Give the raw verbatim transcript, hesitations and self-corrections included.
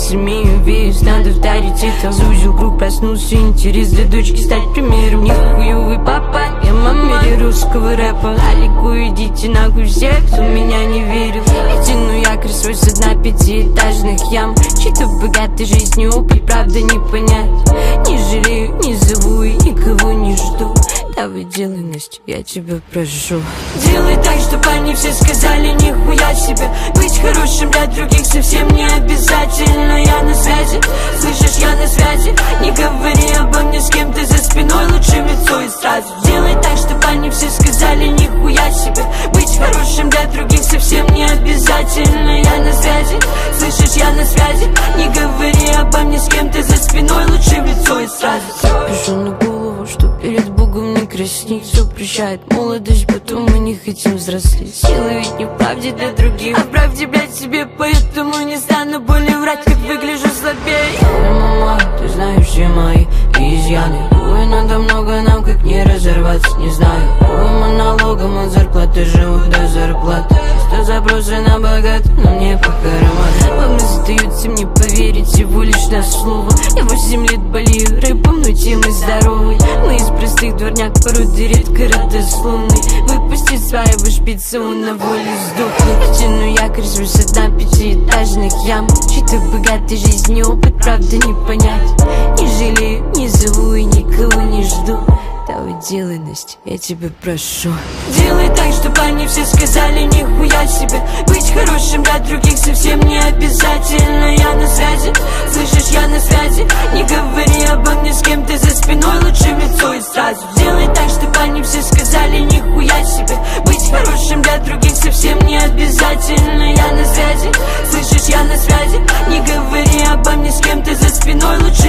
имею вес над авторитетом. Сузил круг, проснулся интерес для дочки стать примером. Нихуевый папа, я мама русского рэпа. Алику, идите нахуй всех, кто меня не верил. Я тяну якорь свой со дна пятиэтажных ям. Чьи-то богатой жизнью опыт, правда не понять. Не жалею, не зову и никого не жду. Давай делай, Настя, я тебя прошу. Делай так, чтобы они все сказали нихуя себе. Быть хорошим для других совсем не обязательно. Я на связи, слышишь, я на связи. Не говори обо мне с кем-то за спиной, лучше в лицо и сразу. Делай так, чтобы они все сказали нихуя себе. Быть хорошим для других совсем не обязательно. Я на связи, слышишь, я на связи. Не говори обо мне с кем-то за спиной, лучше в лицо и сразу. Пишу на голову, что перед Богом не краснеть. Все прощает молодость, потом мы не хотим взрослеть. Сила ведь не в правде для других, а в правде, блядь, себе. Поэтому не стану более врать, как выгляжу слабее. Ой, мама, ты знаешь все мои изъяны. Ой, надо много нам, как не разорваться, не знаю. Ой, монологом от зарплаты живут до зарплаты. Чисто запросы на богат, но мне по карману. Вам остается мне поверить всего лишь на слово. Я восемь лет болею рэпом, но темы здоровой. Мы из простых дворняк, породы редко родословный. Выпустить своего шпица, он на воле сдохнет. Тяну якорь свой со дна пятиэтажных ям. Чьи-то богатой жизни опыт, правда не понять. Не жалею, не зову и никого не жду. Давай делай, Настя, я тебя прошу. Делай так, чтобы они все сказали нихуя себе. Быть хорошим для других совсем не обязательно. Я на связи, слышишь, я на связи. Не говори обо мне с кем-то за спиной, лучше в лицо и сразу. Делай так, чтобы они все сказали нихуя себе. Быть хорошим для других совсем не обязательно. Я на связи, слышишь, я на связи. Не говори обо мне с кем-то за спиной, лучше